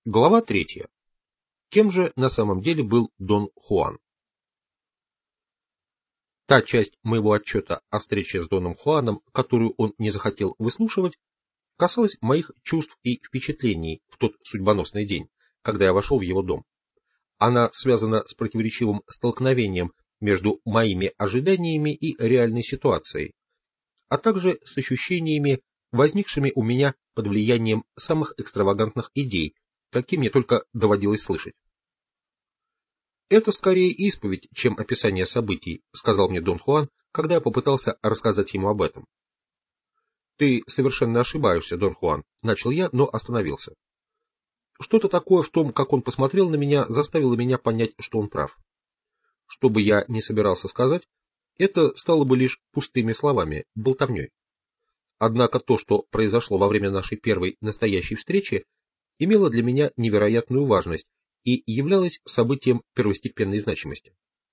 Глава 3. Кем же на самом деле был Дон Хуан? Та часть моего отчета о встрече с Доном Хуаном, которую он не захотел выслушивать, касалась моих чувств и впечатлений в тот судьбоносный день, когда я вошел в его дом. Она связана с противоречивым столкновением между моими ожиданиями и реальной ситуацией, а также с ощущениями, возникшими у меня под влиянием самых экстравагантных идей, какие мне только доводилось слышать. «Это скорее исповедь, чем описание событий», — сказал мне Дон Хуан, когда я попытался рассказать ему об этом. «Ты совершенно ошибаешься, Дон Хуан», — начал я, но остановился. Что-то такое в том, как он посмотрел на меня, заставило меня понять, что он прав. Что бы я ни собирался сказать, это стало бы лишь пустыми словами, болтовней. Однако то, что произошло во время нашей первой настоящей встречи, имело для меня невероятную важность и являлось событием первостепенной значимости.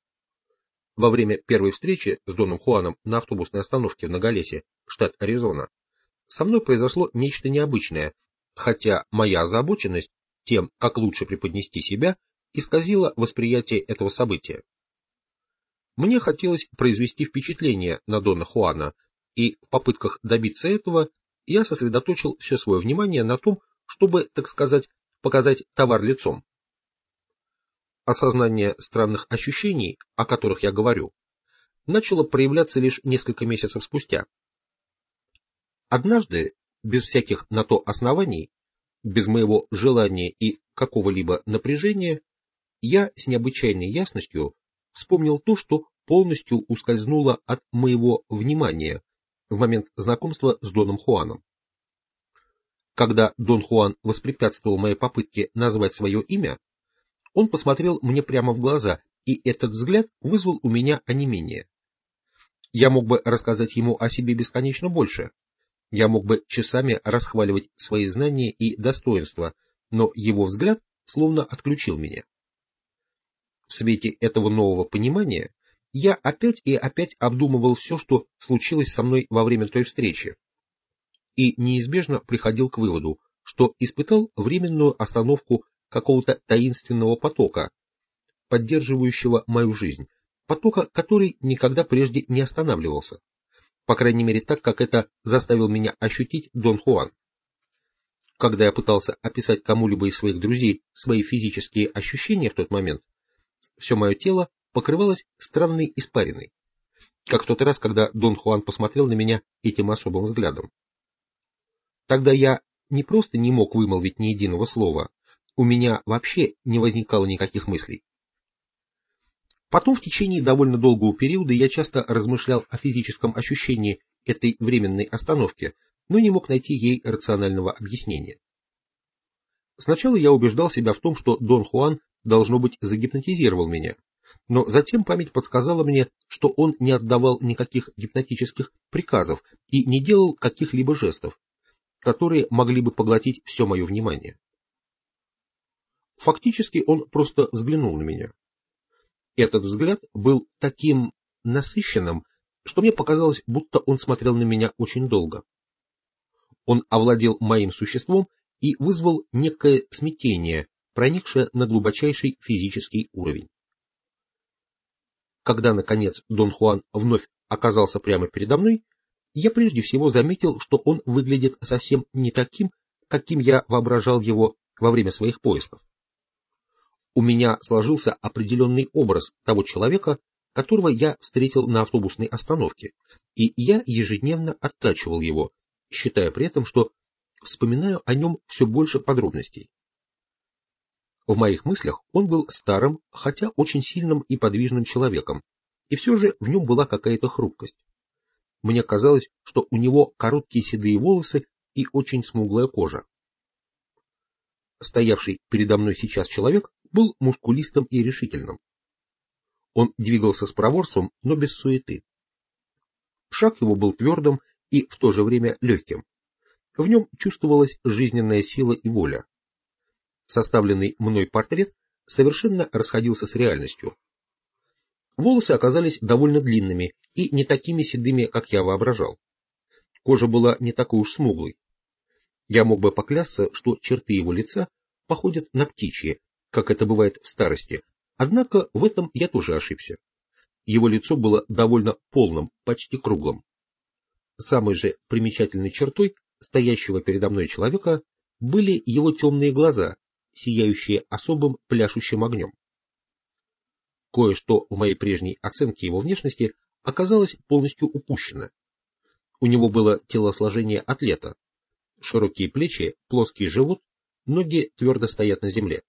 Во время первой встречи с Доном Хуаном на автобусной остановке в Ногалесе, штат Аризона, со мной произошло нечто необычное, хотя моя озабоченность тем, как лучше преподнести себя, исказила восприятие этого события. Мне хотелось произвести впечатление на Дона Хуана, и в попытках добиться этого я сосредоточил все свое внимание на том, чтобы, так сказать, показать товар лицом. Осознание странных ощущений, о которых я говорю, начало проявляться лишь несколько месяцев спустя. Однажды, без всяких на то оснований, без моего желания и какого-либо напряжения, я с необычайной ясностью вспомнил то, что полностью ускользнуло от моего внимания в момент знакомства с Доном Хуаном. Когда Дон Хуан воспрепятствовал моей попытке назвать свое имя, он посмотрел мне прямо в глаза, и этот взгляд вызвал у меня онемение. Я мог бы рассказать ему о себе бесконечно больше. Я мог бы часами расхваливать свои знания и достоинства, но его взгляд словно отключил меня. В свете этого нового понимания я опять и опять обдумывал все, что случилось со мной во время той встречи, и неизбежно приходил к выводу, что испытал временную остановку какого-то таинственного потока, поддерживающего мою жизнь, потока, который никогда прежде не останавливался, по крайней мере так, как это заставил меня ощутить Дон Хуан. Когда я пытался описать кому-либо из своих друзей свои физические ощущения в тот момент, все мое тело покрывалось странной испариной, как в тот раз, когда Дон Хуан посмотрел на меня этим особым взглядом. Тогда я не просто не мог вымолвить ни единого слова, у меня вообще не возникало никаких мыслей. Потом в течение довольно долгого периода я часто размышлял о физическом ощущении этой временной остановки, но не мог найти ей рационального объяснения. Сначала я убеждал себя в том, что Дон Хуан, должно быть, загипнотизировал меня, но затем память подсказала мне, что он не отдавал никаких гипнотических приказов и не делал каких-либо жестов, которые могли бы поглотить все мое внимание. Фактически он просто взглянул на меня. Этот взгляд был таким насыщенным, что мне показалось, будто он смотрел на меня очень долго. Он овладел моим существом и вызвал некое смятение, проникшее на глубочайший физический уровень. Когда, наконец, Дон Хуан вновь оказался прямо передо мной, я прежде всего заметил, что он выглядит совсем не таким, каким я воображал его во время своих поисков. У меня сложился определенный образ того человека, которого я встретил на автобусной остановке, и я ежедневно оттачивал его, считая при этом, что вспоминаю о нем все больше подробностей. В моих мыслях он был старым, хотя очень сильным и подвижным человеком, и все же в нем была какая-то хрупкость. Мне казалось, что у него короткие седые волосы и очень смуглая кожа. Стоявший передо мной сейчас человек был мускулистым и решительным. Он двигался с проворством, но без суеты. Шаг его был твердым и в то же время легким. В нем чувствовалась жизненная сила и воля. Составленный мной портрет совершенно расходился с реальностью. Волосы оказались довольно длинными и не такими седыми, как я воображал. Кожа была не такой уж смуглой. Я мог бы поклясться, что черты его лица походят на птичьи, как это бывает в старости, однако в этом я тоже ошибся. Его лицо было довольно полным, почти круглым. Самой же примечательной чертой стоящего передо мной человека были его темные глаза, сияющие особым пляшущим огнем. Кое-что в моей прежней оценке его внешности оказалось полностью упущено. У него было телосложение атлета, широкие плечи, плоский живот, ноги твердо стоят на земле.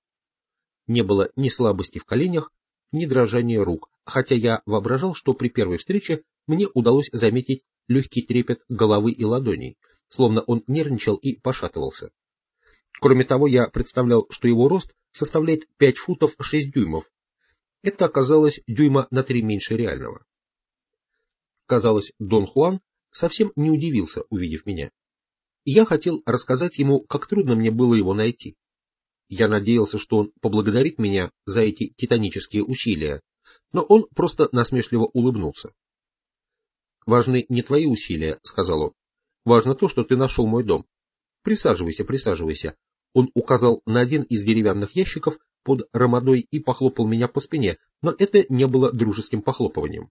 Не было ни слабости в коленях, ни дрожания рук, хотя я воображал, что при первой встрече мне удалось заметить легкий трепет головы и ладоней, словно он нервничал и пошатывался. Кроме того, я представлял, что его рост составляет 5 футов 6 дюймов. Это оказалось дюйма на 3 меньше реального. Казалось, Дон Хуан совсем не удивился, увидев меня. И я хотел рассказать ему, как трудно мне было его найти. Я надеялся, что он поблагодарит меня за эти титанические усилия, но он просто насмешливо улыбнулся. «Важны не твои усилия», — сказал он. «Важно то, что ты нашел мой дом. Присаживайся, присаживайся». Он указал на один из деревянных ящиков под ромадой и похлопал меня по спине, но это не было дружеским похлопыванием.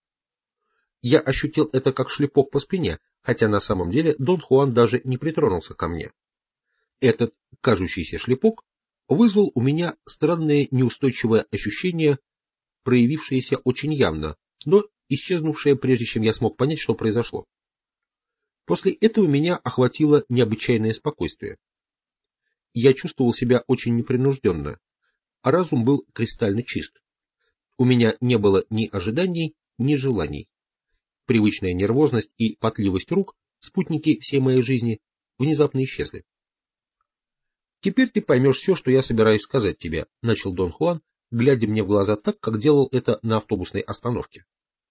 Я ощутил это как шлепок по спине, хотя на самом деле Дон Хуан даже не притронулся ко мне. Этот кажущийся шлепок вызвал у меня странное неустойчивое ощущение, проявившееся очень явно, но исчезнувшее, прежде чем я смог понять, что произошло. После этого меня охватило необычайное спокойствие. Я чувствовал себя очень непринужденно, а разум был кристально чист. У меня не было ни ожиданий, ни желаний. Привычная нервозность и потливость рук, спутники всей моей жизни, внезапно исчезли. «Теперь ты поймешь все, что я собираюсь сказать тебе», — начал Дон Хуан, глядя мне в глаза так, как делал это на автобусной остановке.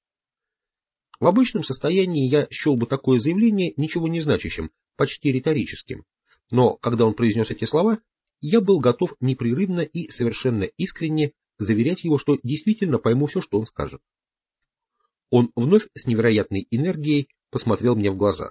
В обычном состоянии я счел бы такое заявление ничего не значащим, почти риторическим. Но когда он произнес эти слова, я был готов непрерывно и совершенно искренне заверять его, что действительно пойму все, что он скажет. Он вновь с невероятной энергией посмотрел мне в глаза.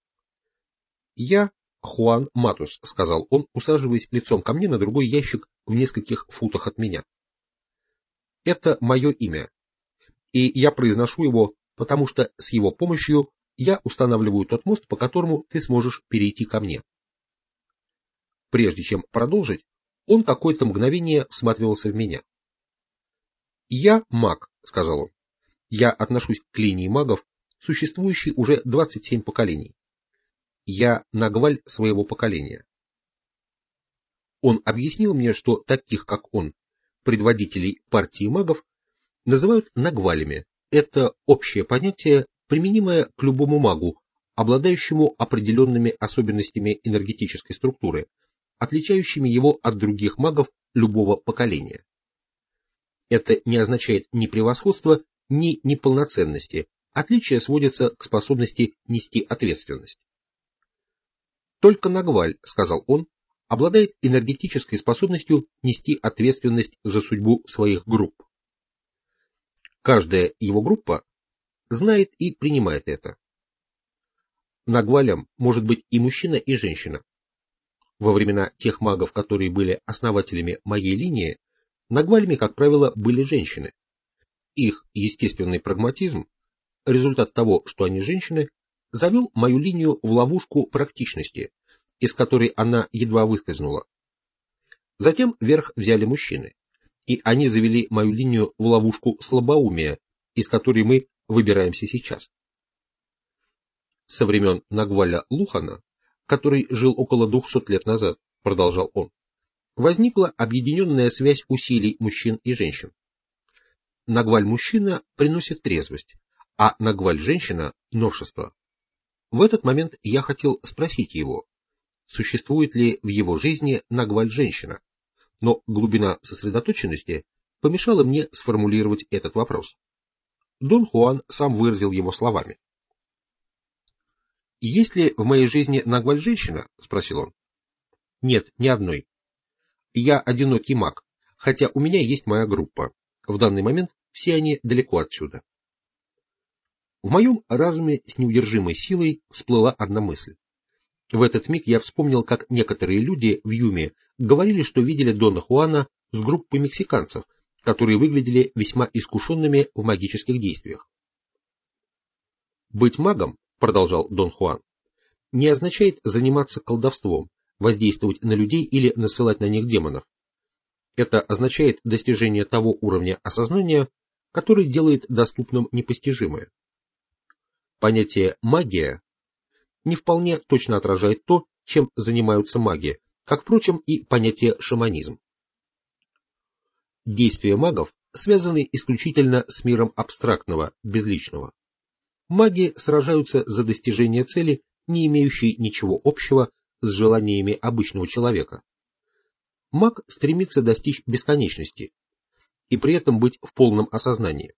«Я Хуан Матус», — сказал он, усаживаясь лицом ко мне на другой ящик в нескольких футах от меня. «Это мое имя, и я произношу его, потому что с его помощью я устанавливаю тот мост, по которому ты сможешь перейти ко мне». Прежде чем продолжить, он какое-то мгновение всматривался в меня. «Я маг», — сказал он. «Я отношусь к линии магов, существующей уже 27 поколений. Я нагваль своего поколения». Он объяснил мне, что таких, как он, предводителей партии магов, называют нагвалями. Это общее понятие, применимое к любому магу, обладающему определенными особенностями энергетической структуры, отличающими его от других магов любого поколения. Это не означает ни превосходства, ни неполноценности. Отличие сводится к способности нести ответственность. «Только Нагваль», — сказал он, — обладает энергетической способностью нести ответственность за судьбу своих групп. Каждая его группа знает и принимает это. Нагвалем может быть и мужчина, и женщина. Во времена тех магов, которые были основателями моей линии, нагвалями, как правило, были женщины. Их естественный прагматизм, результат того, что они женщины, завел мою линию в ловушку практичности, из которой она едва выскользнула. Затем верх взяли мужчины, и они завели мою линию в ловушку слабоумия, из которой мы выбираемся сейчас. Со времен Нагваля Лухана, который жил около 200 лет назад, продолжал он, возникла объединенная связь усилий мужчин и женщин. Нагваль-мужчина приносит трезвость, а Нагваль-женщина – новшество. В этот момент я хотел спросить его, существует ли в его жизни Нагваль-женщина, но глубина сосредоточенности помешала мне сформулировать этот вопрос. Дон Хуан сам выразил его словами. «Есть ли в моей жизни Нагваль-женщина?» — спросил он. «Нет, ни одной. Я одинокий маг, хотя у меня есть моя группа. В данный момент все они далеко отсюда». В моем разуме с неудержимой силой всплыла одна мысль. В этот миг я вспомнил, как некоторые люди в Юме говорили, что видели Дона Хуана с группой мексиканцев, которые выглядели весьма искушенными в магических действиях. «Быть магом, — продолжал Дон Хуан, — не означает заниматься колдовством, воздействовать на людей или насылать на них демонов. Это означает достижение того уровня осознания, который делает доступным непостижимое. Понятие «магия» не вполне точно отражает то, чем занимаются маги, как, впрочем, и понятие «шаманизм». Действия магов связаны исключительно с миром абстрактного, безличного. Маги сражаются за достижение цели, не имеющей ничего общего с желаниями обычного человека. Маг стремится достичь бесконечности и при этом быть в полном осознании.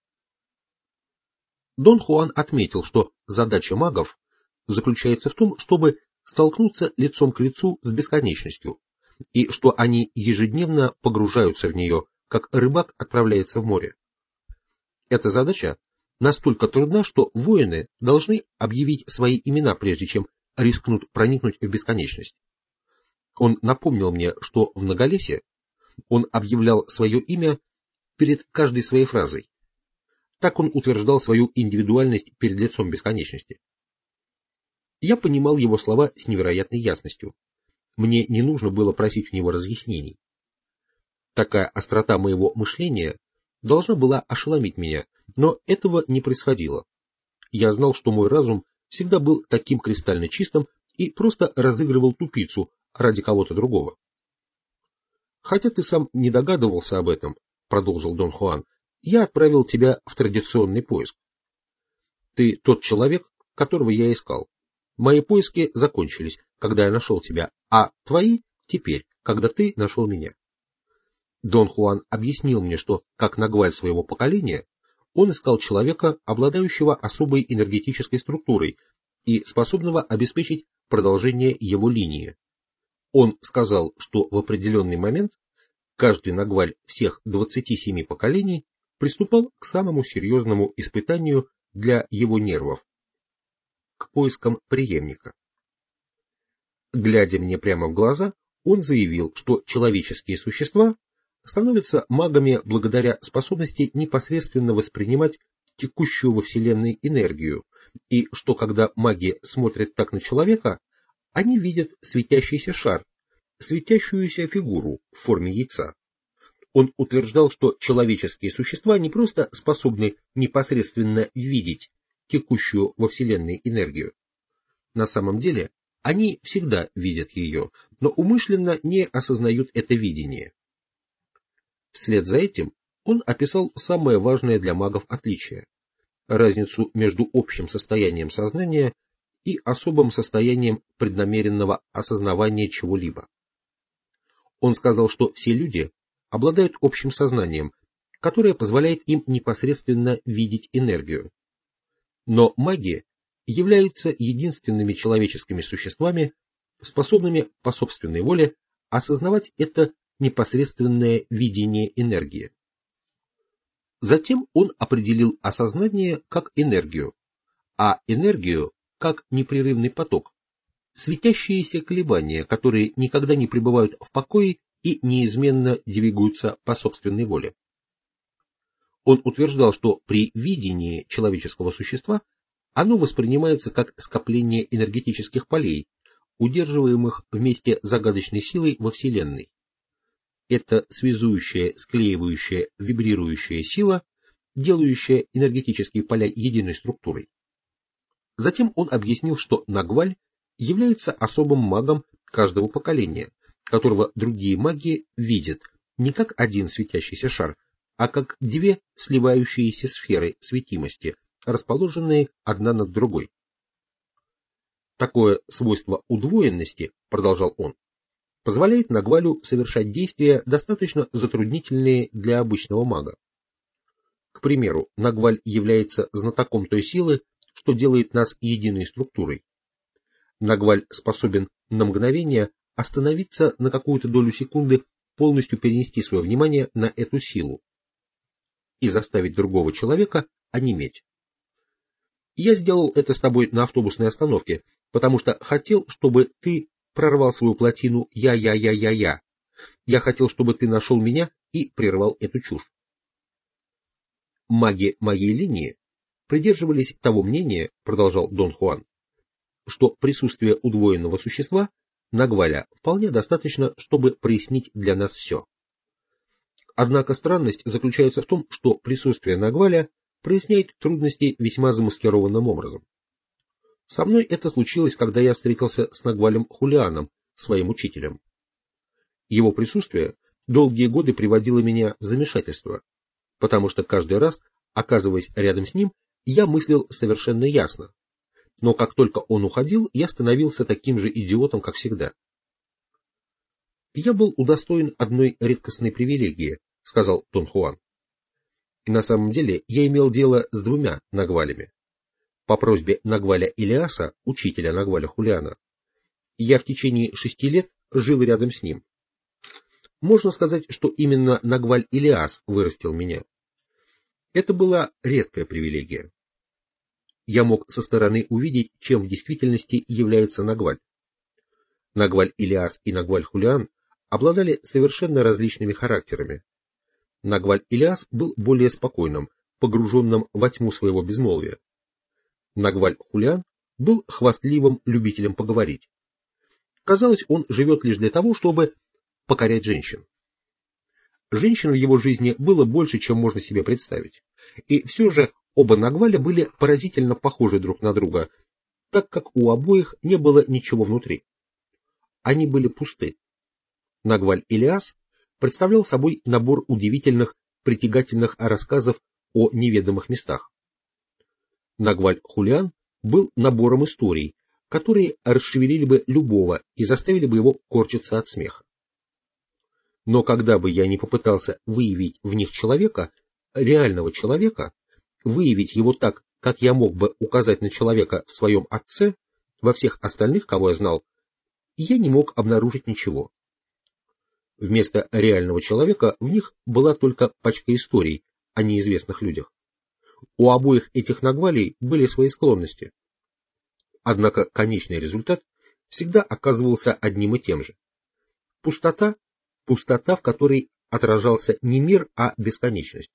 Дон Хуан отметил, что задача магов заключается в том, чтобы столкнуться лицом к лицу с бесконечностью, и что они ежедневно погружаются в нее, как рыбак отправляется в море. Эта задача настолько трудна, что воины должны объявить свои имена, прежде чем рискнут проникнуть в бесконечность. Он напомнил мне, что в Наголесе он объявлял свое имя перед каждой своей фразой. Так он утверждал свою индивидуальность перед лицом бесконечности. Я понимал его слова с невероятной ясностью. Мне не нужно было просить у него разъяснений. Такая острота моего мышления должна была ошеломить меня, но этого не происходило. Я знал, что мой разум всегда был таким кристально чистым и просто разыгрывал тупицу ради кого-то другого. «Хотя ты сам не догадывался об этом, — продолжил Дон Хуан, — я отправил тебя в традиционный поиск. Ты тот человек, которого я искал. Мои поиски закончились, когда я нашел тебя, а твои — теперь, когда ты нашел меня». Дон Хуан объяснил мне, что, как нагваль своего поколения, он искал человека, обладающего особой энергетической структурой и способного обеспечить продолжение его линии. Он сказал, что в определенный момент каждый нагваль всех 27 поколений приступал к самому серьезному испытанию для его нервов, к поискам преемника. Глядя мне прямо в глаза, он заявил, что человеческие существа становятся магами благодаря способности непосредственно воспринимать текущую во Вселенной энергию, и что когда маги смотрят так на человека, они видят светящийся шар, светящуюся фигуру в форме яйца. Он утверждал, что человеческие существа не просто способны непосредственно видеть текущую во Вселенной энергию. На самом деле, они всегда видят ее, но умышленно не осознают это видение. Вслед за этим он описал самое важное для магов отличие – разницу между общим состоянием сознания и особым состоянием преднамеренного осознавания чего-либо. Он сказал, что все люди обладают общим сознанием, которое позволяет им непосредственно видеть энергию. Но маги являются единственными человеческими существами, способными по собственной воле осознавать это непосредственное видение энергии. Затем он определил осознание как энергию, а энергию как непрерывный поток, светящиеся колебания, которые никогда не пребывают в покое и неизменно двигаются по собственной воле. Он утверждал, что при видении человеческого существа оно воспринимается как скопление энергетических полей, удерживаемых вместе загадочной силой во Вселенной. Это связующая, склеивающая, вибрирующая сила, делающая энергетические поля единой структурой. Затем он объяснил, что нагваль является особым магом каждого поколения, которого другие маги видят не как один светящийся шар, а как две сливающиеся сферы светимости, расположенные одна над другой. Такое свойство удвоенности, продолжал он, позволяет нагвалю совершать действия, достаточно затруднительные для обычного мага. К примеру, нагваль является знатоком той силы, что делает нас единой структурой. Нагваль способен на мгновение остановиться на какую-то долю секунды, полностью перенести свое внимание на эту силу и заставить другого человека онеметь. Я сделал это с тобой на автобусной остановке, потому что хотел, чтобы ты прорвал свою плотину «я». Я хотел, чтобы ты нашел меня и прервал эту чушь. Маги моей линии придерживались того мнения, продолжал Дон Хуан, что присутствие удвоенного существа, Нагваля, вполне достаточно, чтобы прояснить для нас все. Однако странность заключается в том, что присутствие Нагваля проясняет трудности весьма замаскированным образом. Со мной это случилось, когда я встретился с Нагвалем Хулианом, своим учителем. Его присутствие долгие годы приводило меня в замешательство, потому что каждый раз, оказываясь рядом с ним, я мыслил совершенно ясно. Но как только он уходил, я становился таким же идиотом, как всегда. «Я был удостоен одной редкостной привилегии», — сказал Дон Хуан. «И на самом деле я имел дело с двумя Нагвалями. По просьбе Нагваля Илиаса, учителя Нагваля Хулиана, я в течение 6 лет жил рядом с ним. Можно сказать, что именно Нагваль Илиас вырастил меня. Это была редкая привилегия. Я мог со стороны увидеть, чем в действительности является Нагваль. Нагваль Илиас и Нагваль Хулиан обладали совершенно различными характерами. Нагваль Илиас был более спокойным, погруженным во тьму своего безмолвия. Нагваль Хулиан был хвастливым любителем поговорить. Казалось, он живет лишь для того, чтобы покорять женщин. Женщин в его жизни было больше, чем можно себе представить. И все же оба Нагваля были поразительно похожи друг на друга, так как у обоих не было ничего внутри. Они были пусты. Нагваль Илиас представлял собой набор удивительных, притягательных рассказов о неведомых местах. Нагваль Хулиан был набором историй, которые расшевелили бы любого и заставили бы его корчиться от смеха. Но когда бы я ни попытался выявить в них человека, реального человека, выявить его так, как я мог бы указать на человека в своем отце, во всех остальных, кого я знал, я не мог обнаружить ничего. Вместо реального человека в них была только пачка историй о неизвестных людях. У обоих этих Нагвалей были свои склонности. Однако конечный результат всегда оказывался одним и тем же. Пустота, в которой отражался не мир, а бесконечность.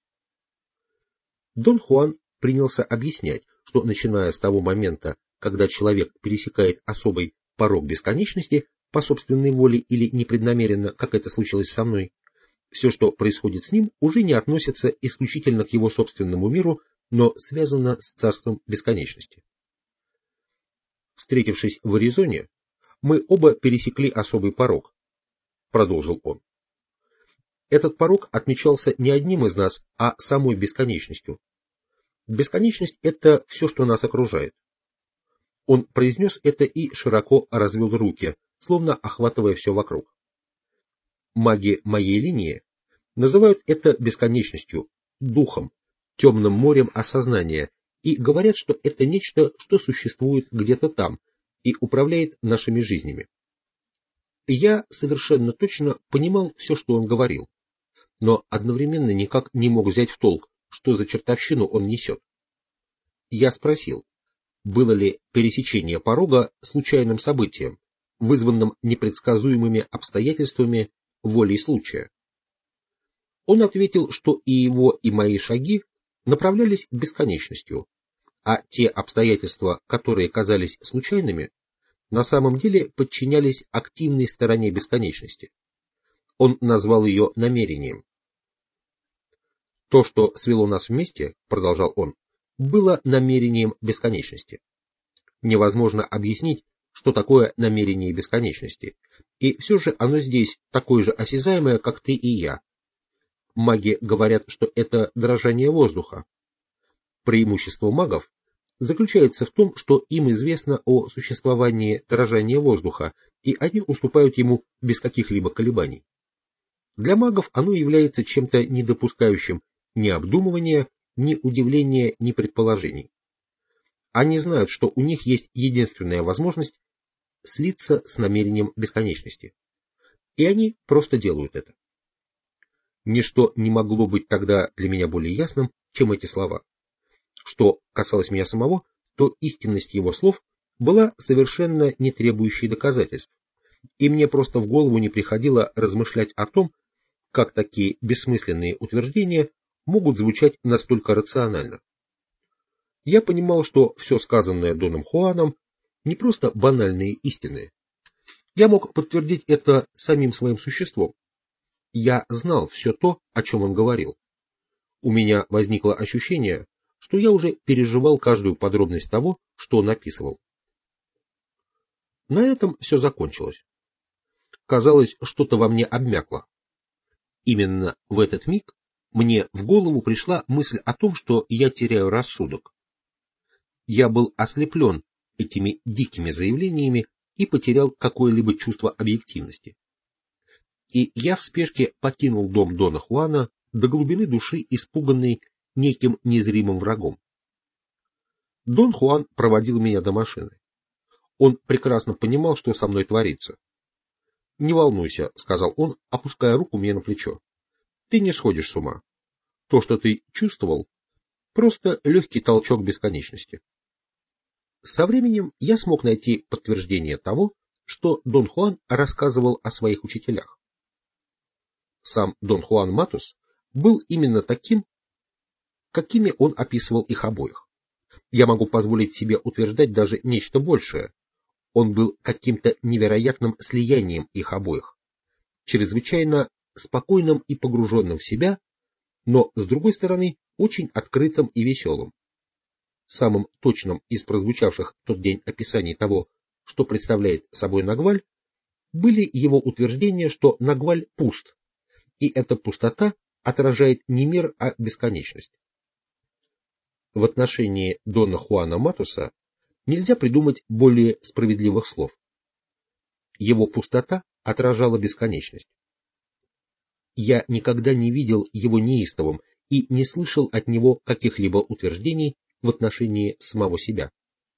Дон Хуан принялся объяснять, что начиная с того момента, когда человек пересекает особый порог бесконечности по собственной воле или непреднамеренно, как это случилось со мной, все, что происходит с ним, уже не относится исключительно к его собственному миру, но связано с царством бесконечности. Встретившись в Аризоне, мы оба пересекли особый порог, продолжил он. Этот порог отмечался не одним из нас, а самой бесконечностью. Бесконечность — это все, что нас окружает. Он произнес это и широко развел руки, словно охватывая все вокруг. Маги моей линии называют это бесконечностью, духом, темным морем осознания, и говорят, что это нечто, что существует где-то там и управляет нашими жизнями. Я совершенно точно понимал все, что он говорил, но одновременно никак не мог взять в толк, что за чертовщину он несет. Я спросил, было ли пересечение порога случайным событием, вызванным непредсказуемыми обстоятельствами, волей случая. Он ответил, что и его, и мои шаги направлялись к бесконечностью, а те обстоятельства, которые казались случайными, на самом деле подчинялись активной стороне бесконечности. Он назвал ее намерением. То, что свело нас вместе, продолжал он, было намерением бесконечности. Невозможно объяснить, что такое намерение бесконечности, и все же оно здесь такое же осязаемое, как ты и я. Маги говорят, что это дрожание воздуха. Преимущество магов заключается в том, что им известно о существовании дрожания воздуха, и они уступают ему без каких-либо колебаний. Для магов оно является чем-то не допускающим ни обдумывания, ни удивления, ни предположений. Они знают, что у них есть единственная возможность слиться с намерением бесконечности. И они просто делают это. Ничто не могло быть тогда для меня более ясным, чем эти слова. Что касалось меня самого, то истинность его слов была совершенно не требующей доказательств, и мне просто в голову не приходило размышлять о том, как такие бессмысленные утверждения могут звучать настолько рационально. Я понимал, что все сказанное Доном Хуаном не просто банальные истины. Я мог подтвердить это самим своим существом. Я знал все то, о чем он говорил. У меня возникло ощущение, что я уже переживал каждую подробность того, что он описывал. На этом все закончилось. Казалось, что-то во мне обмякло. Именно в этот миг мне в голову пришла мысль о том, что я теряю рассудок. Я был ослеплен этими дикими заявлениями и потерял какое-либо чувство объективности. И я в спешке покинул дом Дона Хуана, до глубины души испуганный неким незримым врагом. Дон Хуан проводил меня до машины. Он прекрасно понимал, что со мной творится. «Не волнуйся», — сказал он, опуская руку мне на плечо. «Ты не сходишь с ума. То, что ты чувствовал, просто легкий толчок бесконечности». Со временем я смог найти подтверждение того, что Дон Хуан рассказывал о своих учителях. Сам Дон Хуан Матус был именно таким, какими он описывал их обоих. Я могу позволить себе утверждать даже нечто большее. Он был каким-то невероятным слиянием их обоих, чрезвычайно спокойным и погруженным в себя, но, с другой стороны, очень открытым и веселым. Самым точным из прозвучавших в тот день описаний того, что представляет собой Нагваль, были его утверждения, что Нагваль пуст, и эта пустота отражает не мир, а бесконечность. В отношении Дона Хуана Матуса нельзя придумать более справедливых слов. Его пустота отражала бесконечность. Я никогда не видел его неистовым и не слышал от него каких-либо утверждений в отношении самого себя.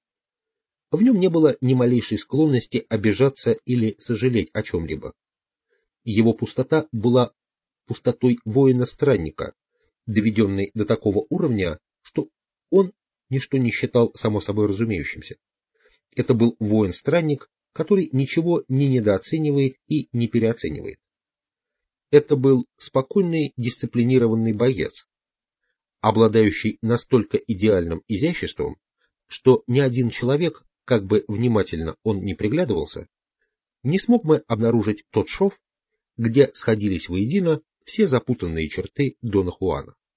В нем не было ни малейшей склонности обижаться или сожалеть о чем-либо. Его пустота была пустотой воина-странника, доведенной до такого уровня, что он ничто не считал само собой разумеющимся. Это был воин-странник, который ничего не недооценивает и не переоценивает. Это был спокойный, дисциплинированный боец, обладающий настолько идеальным изяществом, что ни один человек, как бы внимательно он ни приглядывался, не смог бы обнаружить тот шов, где сходились воедино все запутанные черты Дона Хуана.